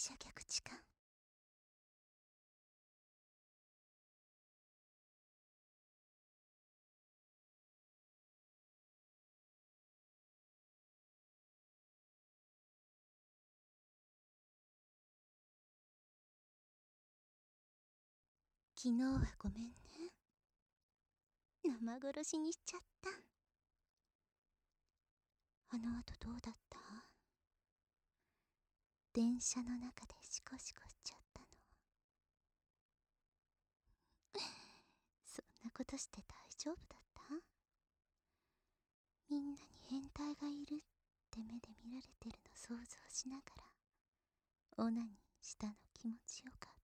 射逆痴漢。昨日はごめんね。生殺しにしちゃった。あの後どうだった？電車の中でシコシコしちゃったの？そんなことして大丈夫だった？みんなに変態がいるって目で見られてるの想像しながらオナニーしたの気持ちよかった。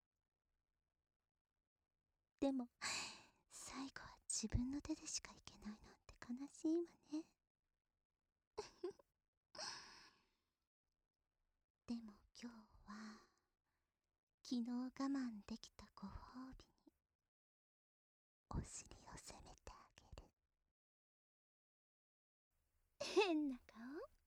でも最後は自分の手でしかいけないなんて悲しいわね。でも今日は昨日我慢できたご褒美にお尻を責めてあげる。変な顔。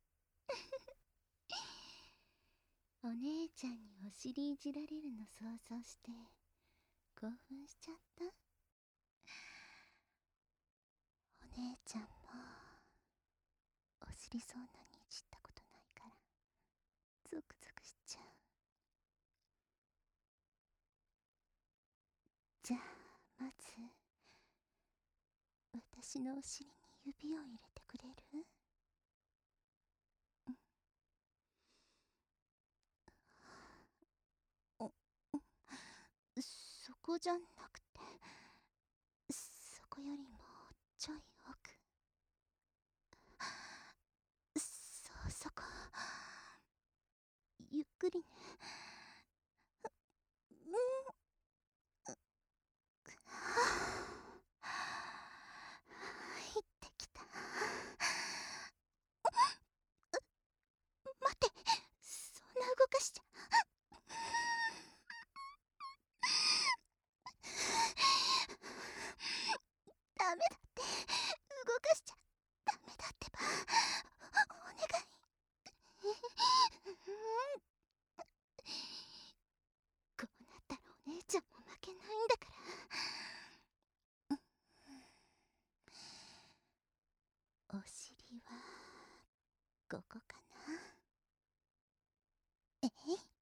お姉ちゃんにお尻いじられるの想像して興奮しちゃった？お姉ちゃんもお尻そんなにいじったことないからゾクゾクしちゃう。じゃあまず私のお尻に指を入れてくれる？そこじゃなくて、そこよりもちょい奥。そこゆっくりね。入ってきた。待って、そんな動かしちゃダメだって。動かしちゃダメだってば。お願い。こうなったらお姉ちゃんも負けないんだから。お尻はここかな？え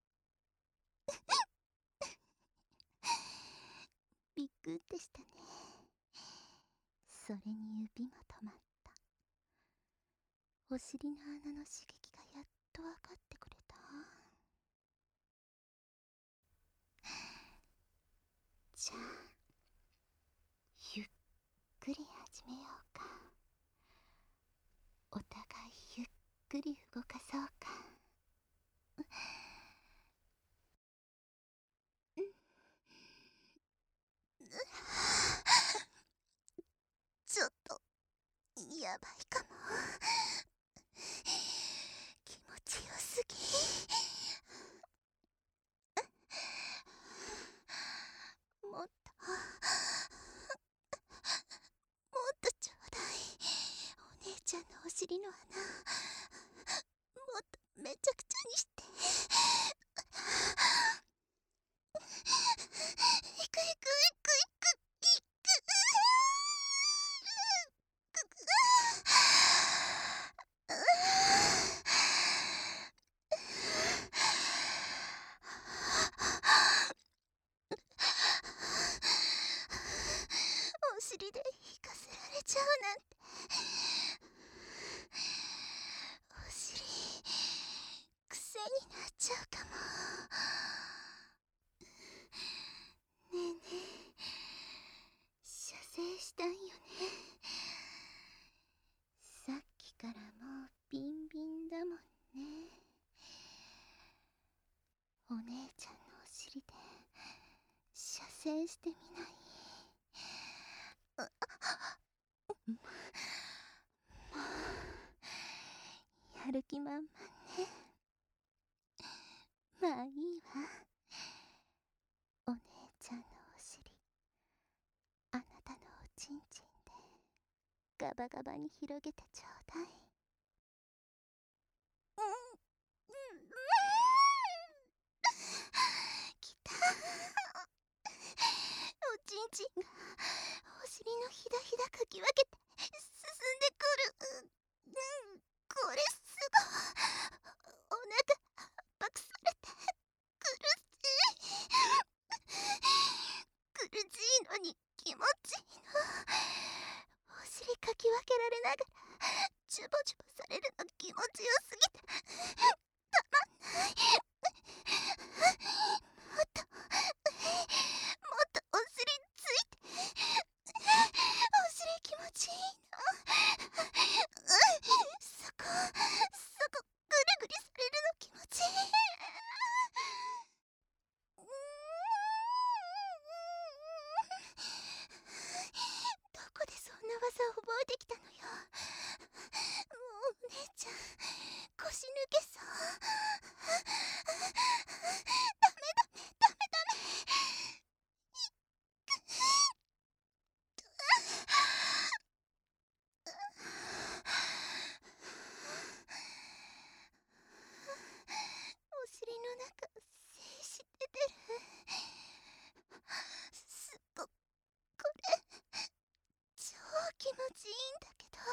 びっくりしたね。それに指も止まった。お尻の穴の刺激がやっと分かってくれた？じゃあゆっくり始めようか。お互いゆっくり動かそうか。ちょっとやばいかも。気持ちよすぎ。もっとちょうだい。お姉ちゃんのお尻の穴もっとめちゃくちゃにして。いくいくいくいくいお尻で引かせられちゃうなんて。お尻癖になっちゃうかも。ねえねえ、射精したんよね？さっきからもうビンビンだもんね。お姉ちゃんのお尻で射精してみない？やる気満々ね。まあいいわ。お姉ちゃんのお尻あなたのおちんちんでガバガバに広げてちょうだい。 ちんがお尻のひだひだかき分けて進んでくる。これすごい。お腹圧迫されて苦しい。苦しいのに気持ちいいの。お尻かき分けられながらジュボジュボされるの気持ちよすぎてたまんない。もっとお尻ついて。お尻気持ちいいの。そこぐりぐりされるの気持ちいい。どこでそんな技を覚えてきたのよ。もうお姉ちゃん腰抜けそう。ダメダメダメダメ。お尻の中精子出てる。これ超気持ちいいんだけど。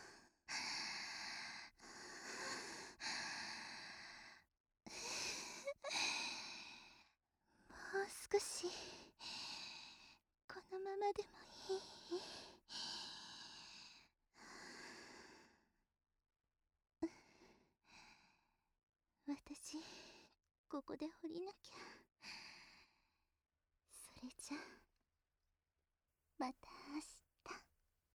もう少しこのままでもいい？私ここで降りなきゃ。それじゃまた。